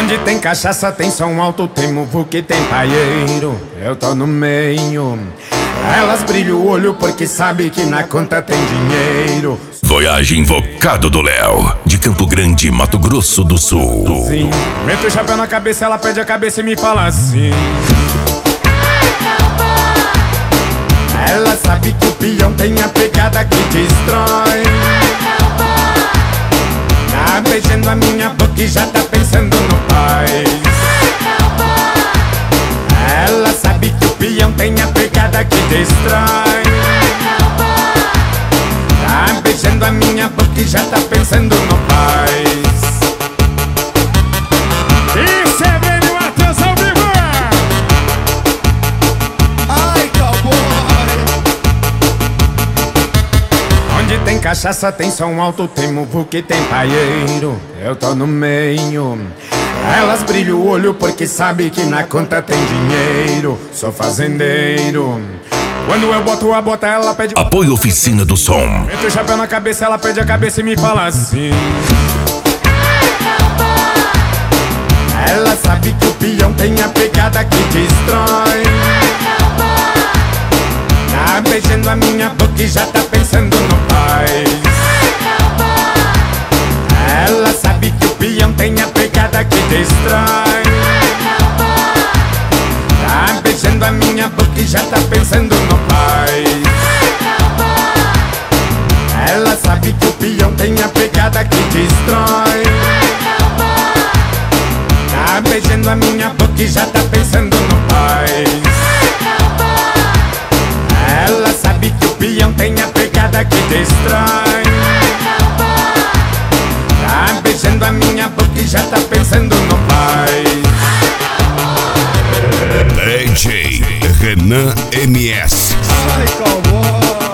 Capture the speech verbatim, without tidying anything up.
Onde tem cachaça tem som alto, tem muvu que tem paieiro. Eu tô no meio. Elas brilham o olho porque sabe que na conta tem dinheiro. Voyage Invocado do Léo, de Campo Grande, Mato Grosso do Sul. Sim. Mete o chapéu na cabeça, ela perde a cabeça e me fala assim. Ela sabe que o peão tem a pegada que destrói. Tá beijando a minha boca e já tá pensando no pai. Ela sabe que o peão tem a pegada que destrói. Tá beijando a minha boca e já tá pensando no pai. Isso é velho Matheus ao vivo. Ai, cowboy. Onde tem cachaça tem som alto, tem muvu que tem paieiro. Eu tô no meio. Elas brilham o olho porque sabe que na conta tem dinheiro. Sou fazendeiro. Quando eu boto a bota ela pede. Apoio Oficina do Som. Mete o chapéu na cabeça, ela perde a cabeça e me fala assim. Ela sabe que o peão tem a pegada que destrói. Tá beijando a minha boca e já tá pensando no pai. Ela sabe que o peão tem a pegada que destrói. Tá beijando a minha boca e já tá pensando no pai. Ela sabe que o peão tem a pegada que destrói. Tá beijando a minha boca e já tá pensando no pai. Ela sabe que o peão tem a pegada que destrói. Tá beijando a minha boca e já tá pensando no pai. D J Renan M S. Ai, cowboy.